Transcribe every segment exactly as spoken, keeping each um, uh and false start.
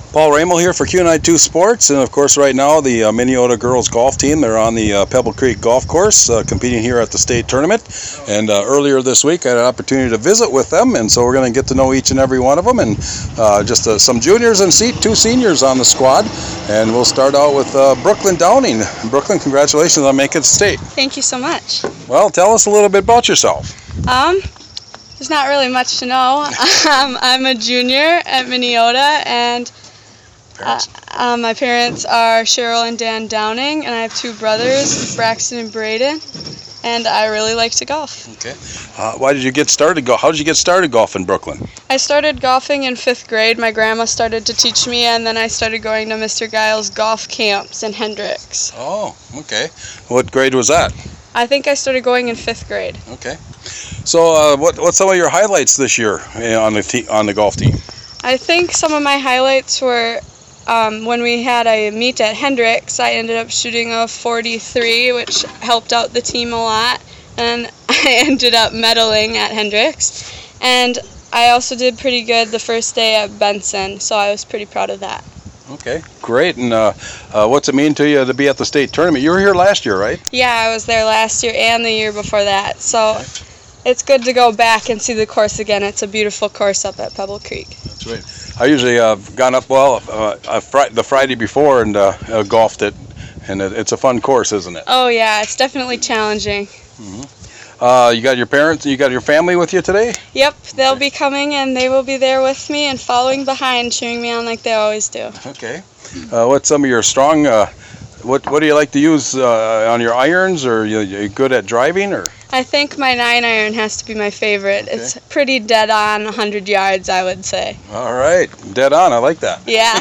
Paul Ramel here for Q ninety-two Sports, and of course right now the uh, Minneota girls golf team, they're on the uh, Pebble Creek Golf Course uh, competing here at the state tournament. And uh, earlier this week I had an opportunity to visit with them, and so we're going to get to know each and every one of them, and uh, just uh, some juniors and se- two seniors on the squad. And we'll start out with uh, Brooklyn Downing. Brooklyn, congratulations on making state. Thank you so much. Well, tell us a little bit about yourself. Um, there's not really much to know. um, I'm a junior at Minneota, and uh, uh, my parents are Cheryl and Dan Downing, and I have two brothers, Braxton and Braden, and I really like to golf. Okay. Uh, why did you get started? Go- How did you get started golfing, Brooklyn? I started golfing in fifth grade. My grandma started to teach me, and then I started going to Mister Giles golf camps in Hendricks. Oh, okay. What grade was that? I think I started going in fifth grade. Okay. So, uh, what what's some of your highlights this year uh, on the te- on the golf team? I think some of my highlights were um, when we had a meet at Hendricks. I ended up shooting a forty-three, which helped out the team a lot, and I ended up medaling at Hendricks. And I also did pretty good the first day at Benson, so I was pretty proud of that. Okay, great. And uh, uh, what's it mean to you to be at the state tournament? You were here last year, right? Yeah, I was there last year and the year before that, so it's good to go back and see the course again. It's a beautiful course up at Pebble Creek. That's right. I usually uh, gone up well uh, uh, fr- the Friday before and uh, uh, golfed it, and it, it's a fun course, isn't it? Oh yeah, it's definitely challenging. Mm-hmm. Uh, you got your parents, you got your family with you today? Yep, they'll be coming and they will be there with me and following behind, cheering me on like they always do. Okay. Uh, what's some of your strong? Uh, what What do you like to use uh, on your irons, or you you good at driving, or? I think my nine iron has to be my favorite. Okay. It's pretty dead on, one hundred yards, I would say. All right, dead on. I like that. Yeah.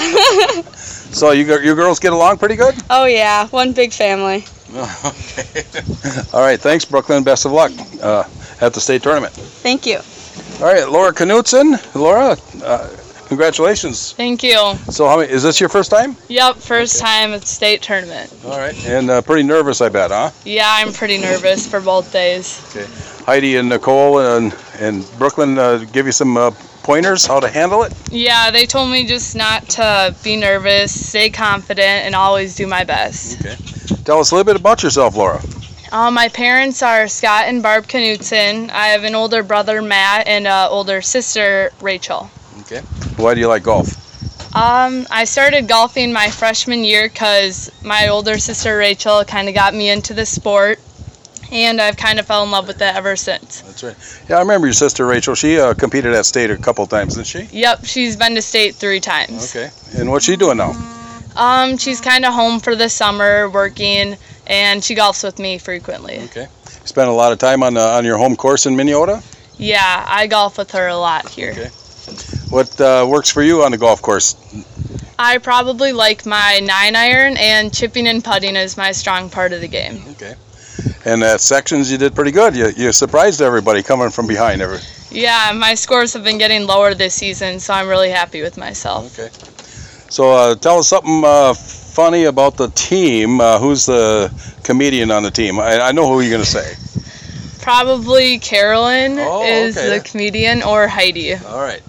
So you you girls get along pretty good? Oh yeah, one big family. Okay. All right, thanks, Brooklyn. Best of luck uh, at the state tournament. Thank you. All right, Laura Knutson. Laura, uh, congratulations. Thank you. So, how many, is this your first time? Yep, first Okay. time at the state tournament. All right, and uh, pretty nervous, I bet, huh? Yeah, I'm pretty nervous for both days. Okay. Heidi and Nicole and and Brooklyn uh, give you some uh, pointers how to handle it. Yeah, they told me just not to be nervous, stay confident, and always do my best. Okay. Tell us a little bit about yourself, Laura. Uh, my parents are Scott and Barb Knutson. I have an older brother, Matt, and an older sister, Rachel. Okay. Why do you like golf? Um, I started golfing my freshman year because my older sister, Rachel, kind of got me into the sport, and I've kind of fell in love with it ever since. That's right. Yeah, I remember your sister, Rachel. She uh, competed at state a couple times, didn't she? Yep, she's been to state three times. Okay. And what's she doing now? Um, she's kind of home for the summer, working, and she golfs with me frequently. Okay. Spent a lot of time on uh, on your home course in Minneota? Yeah, I golf with her a lot here. Okay. What uh, works for you on the golf course? I probably like my nine iron, and chipping and putting is my strong part of the game. Okay. And uh, sections, you did pretty good. You you surprised everybody coming from behind. Every. Yeah, my scores have been getting lower this season, so I'm really happy with myself. Okay. So uh, tell us something uh, funny about the team. Uh, who's the comedian on the team? I, I know who you're going to say. Probably Carolyn Oh, is okay. the comedian, or Heidi. All right.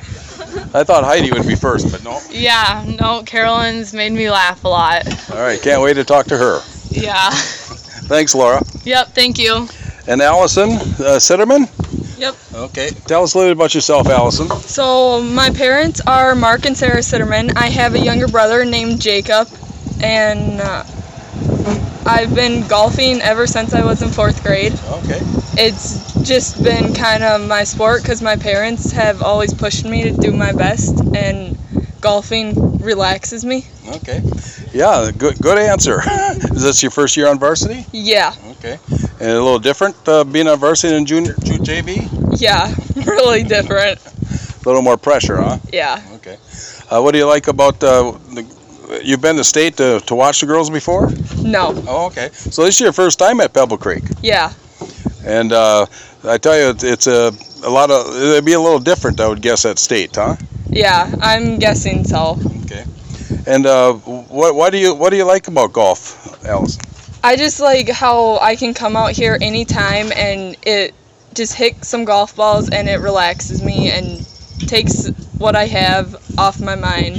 I thought Heidi would be first, but no. Yeah, no, Carolyn's made me laugh a lot. All right. Can't wait to talk to her. Yeah. Thanks, Laura. Yep, thank you. And Allison uh, Sitterman? Yep. Okay. Tell us a little bit about yourself, Allison. So my parents are Mark and Sarah Sitterman. I have a younger brother named Jacob, and uh, I've been golfing ever since I was in fourth grade. Okay. It's just been kind of my sport because my parents have always pushed me to do my best, and golfing relaxes me. Okay. Yeah, good good answer. Is this your first year on varsity? Yeah. Okay. And a little different uh, being on varsity and junior J V? Yeah, really different. A little more pressure, huh? Yeah. Okay. Uh, what do you like about uh, the? You've been to state to, to watch the girls before? No. Oh, okay. So this is your first time at Pebble Creek, Yeah. and uh, I tell you, it's, it's a a lot of. It'd be a little different, I would guess, at state, huh? Yeah, I'm guessing so. Okay. And uh, what what do you what do you like about golf, Alice? I just like how I can come out here anytime and it just hit some golf balls and it relaxes me and takes what I have off my mind.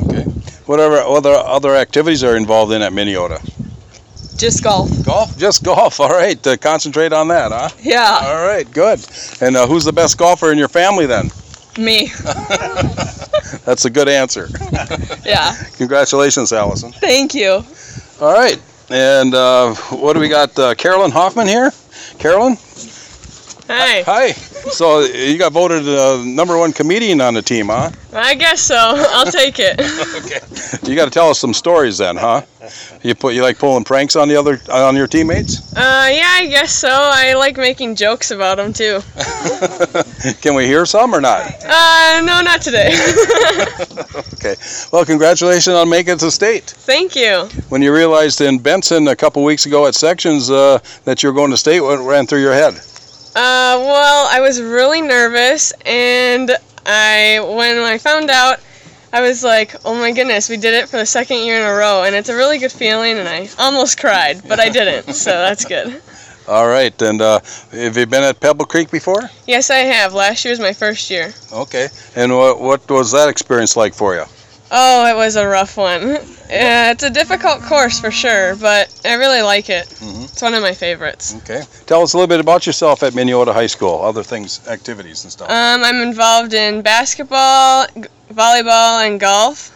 Okay. Whatever other other activities are involved in at Minneota? Just golf. Golf, just golf. All right, uh, concentrate on that, huh? Yeah, All right, good. And uh, who's the best golfer in your family then? me. That's a good answer. Yeah. Congratulations, Allison. Thank you. All right, and uh, what do we got? Uh, Carolyn Hoffman here. Carolyn? Hey, Hi. So you got voted uh, number one comedian on the team, huh? I guess so. I'll take it. Okay. You got to tell us some stories then, huh? You put you like pulling pranks on the other on your teammates? Uh, yeah, I guess so. I like making jokes about them too. Can we hear some or not? Uh, no, not today. Okay. Well, congratulations on making it to state. Thank you. When you realized in Benson a couple weeks ago at sections uh, that you were going to state, what ran through your head? Uh, well, I was really nervous, and I when I found out, I was like, oh my goodness, we did it for the second year in a row, and it's a really good feeling, and I almost cried, but I didn't, so that's good. All right, and uh, have you been at Pebble Creek before? Yes, I have. Last year was my first year. Okay, and what, what was that experience like for you? Oh, it was a rough one. Yeah, it's a difficult course for sure, but I really like it. Mhm. It's one of my favorites. Okay, tell us a little bit about yourself at Minneota High School, other things, activities and stuff. Um, I'm involved in basketball, g- volleyball, and golf.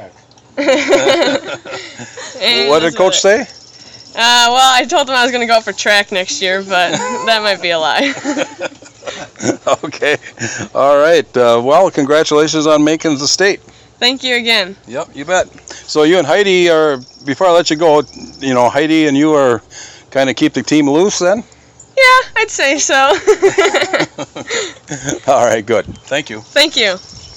And What did that's Coach about it. say? Uh, well, I told him I was going to go for track next year, but that might be a lie. Okay, all right. Uh, well, congratulations on making the state. Thank you again. Yep, you bet. So you and Heidi are, before I let you go, you know, Heidi and you are kind of keep the team loose then? Yeah, I'd say so. All right, good. Thank you. Thank you.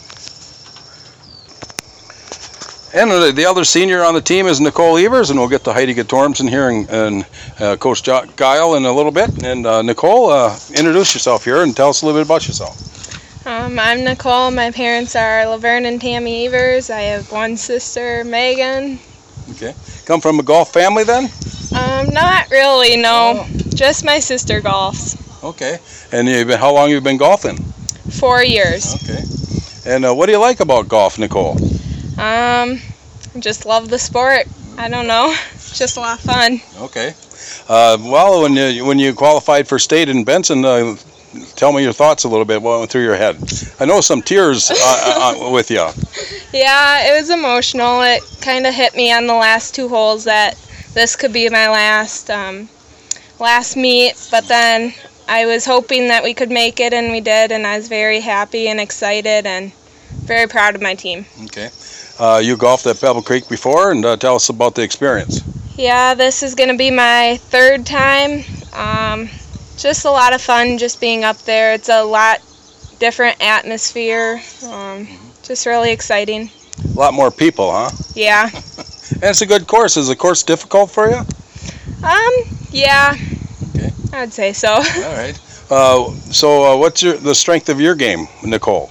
And the the other senior on the team is Nicole Evers, and we'll get to Heidi Guttormson here and, and uh, Coach jo- Guile in a little bit. And uh, Nicole, uh, introduce yourself here and tell us a little bit about yourself. Um, I'm Nicole. My parents are Laverne and Tammy Evers. I have one sister, Megan. Okay. Come from a golf family then? Um, not really, no. Oh. Just my sister golfs. Okay. And you've been, how long have you been golfing? Four years. Okay. And uh, what do you like about golf, Nicole? Um, just love the sport. I don't know. It's just a lot of fun. Okay. Uh, well, when you, when you qualified for state in Benson, uh, tell me your thoughts a little bit. What went through your head? I know some tears uh, uh, with you. Yeah, it was emotional. It kind of hit me on the last two holes that this could be my last um, last meet, but then I was hoping that we could make it, and we did, and I was very happy and excited and very proud of my team. Okay. Uh, you golfed at Pebble Creek before, and uh, tell us about the experience. Yeah, this is going to be my third time. Um, just a lot of fun just being up there. It's a lot different atmosphere. Um, just really exciting. A lot more people, huh? Yeah. And it's a good course. Is the course difficult for you? Um, yeah. Okay. I would say so. All right. Uh, so uh, what's your the strength of your game, Nicole?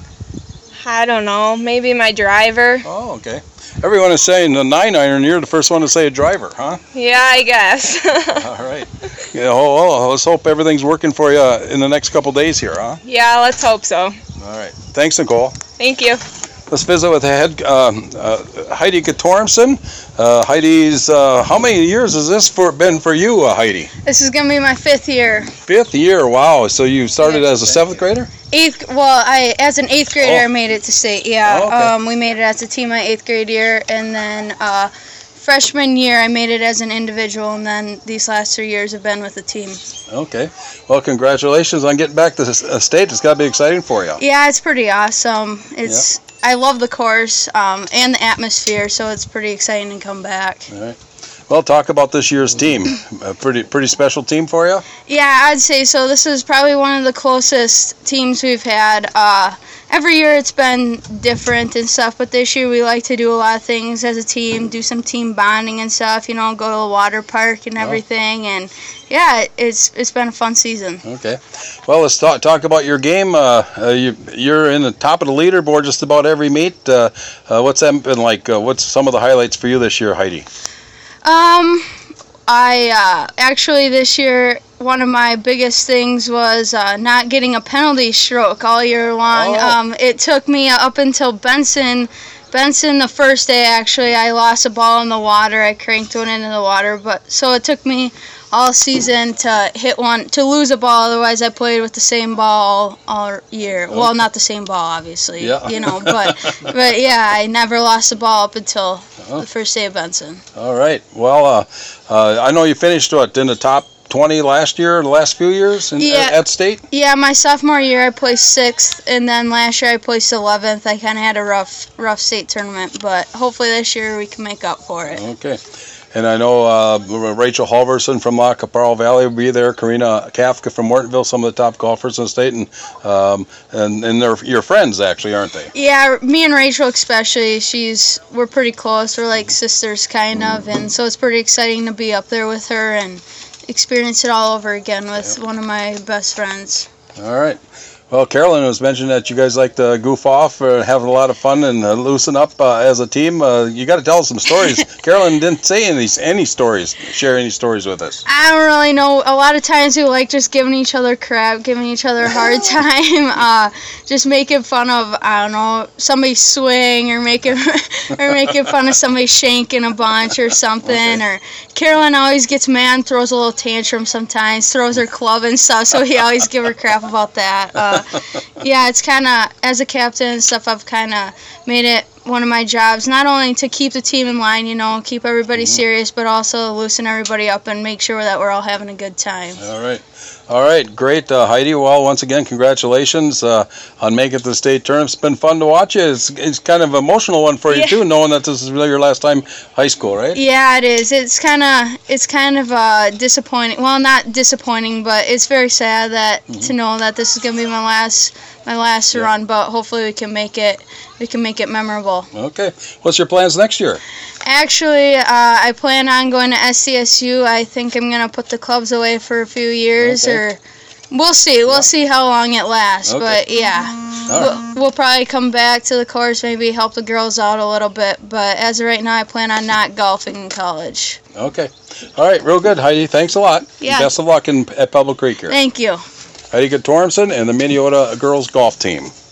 I don't know. Maybe my driver. Oh, okay. Everyone is saying the nine iron. You're the first one to say a driver, huh? Yeah, I guess. All right. Yeah. Oh, oh, let's hope everything's working for you in the next couple days here, huh? Yeah, let's hope so. All right. Thanks, Nicole. Thank you. Let's visit with the head um, uh, Heidi Guttormson. Uh, Heidi's. Uh, how many years has this for been for you, uh, Heidi? This is gonna be my fifth year. Fifth year. Wow. So you started as a seventh grader? Eighth. Well, I as an eighth grader, Oh. I made it to state. Yeah. Oh, okay. Um, we made it as a team my eighth grade year, and then uh, freshman year, I made it as an individual, and then these last three years have been with the team. Okay. Well, congratulations on getting back to the uh, state. It's got to be exciting for you. Yeah, it's pretty awesome. It's I love the course um, and the atmosphere, so it's pretty exciting to come back. All right. Well, talk about this year's team. A pretty pretty special team for you. Yeah, I'd say so. This is probably one of the closest teams we've had. Uh, every year it's been different and stuff, but this year we like to do a lot of things as a team, do some team bonding and stuff, you know, go to the water park and everything. And, yeah, it's it's been a fun season. Okay. Well, let's talk talk about your game. Uh, uh, you, you're in the top of the leaderboard just about every meet. Uh, uh, what's that been like? Uh, what's some of the highlights for you this year, Heidi? Um, I uh, actually this year one of my biggest things was uh, not getting a penalty stroke all year long. Oh. Um, it took me up until Benson Benson, the first day, actually, I lost a ball in the water. I cranked one into the water, but so it took me all season to hit one, to lose a ball. Otherwise, I played with the same ball all year. Okay. Well, not the same ball, obviously, yeah. you know, but but yeah, I never lost a ball up until uh-huh. the first day of Benson. All right. Well, uh, uh, I know you finished what in the top twenty last year, the last few years in, yeah. at, at state? Yeah, my sophomore year I placed sixth, and then last year I placed eleventh. I kind of had a rough, rough state tournament, but hopefully this year we can make up for it. Okay. And I know uh, Rachel Halverson from La Caparral Valley will be there, Karina Kafka from Mortonville, some of the top golfers in the state, and um, and, and they're your friends, actually, aren't they? Yeah, me and Rachel especially, she's we're pretty close. We're like sisters, kind of, and so it's pretty exciting to be up there with her and experience it all over again with yep. one of my best friends. All right. Well, Carolyn was mentioning that you guys like to goof off, uh, have a lot of fun, and uh, loosen up uh, as a team. Uh, you got to tell us some stories. Carolyn didn't say any any stories. Share any stories with us. I don't really know. A lot of times we like just giving each other crap, giving each other a hard time, uh, just making fun of I don't know somebody swing or making or making fun of somebody shanking a bunch or something. Okay. Or Carolyn always gets mad, and throws a little tantrum sometimes, throws her club and stuff. So we always give her crap about that. Uh, yeah, it's kind of, as a captain and stuff, I've kind of made it one of my jobs, not only to keep the team in line, you know, keep everybody mm-hmm. serious, but also loosen everybody up and make sure that we're all having a good time. All right. All right, great, uh, Heidi. Well, once again, congratulations uh, on making it to the state tournament. It's been fun to watch you. It's, it's kind of an emotional one for you, yeah. too, knowing that this is really your last time high school, right? Yeah, it is. It's kind of it's kind of uh, disappointing. Well, not disappointing, but it's very sad that mm-hmm. to know that this is going to be my last my last yeah. run, but hopefully we can make it we can make it memorable. Okay. What's your plans next year? Actually, uh, I plan on going to S C S U. I think I'm going to put the clubs away for a few years, okay. or we'll see. We'll yeah. see how long it lasts. Okay. But, yeah, right. we'll, we'll probably come back to the course, maybe help the girls out a little bit. But as of right now, I plan on not golfing in college. Okay. All right, real good, Heidi. Thanks a lot. Yeah. Best of luck in, at Pebble Creek here. Thank you. Heidi Guttormson and the Minneota girls golf team.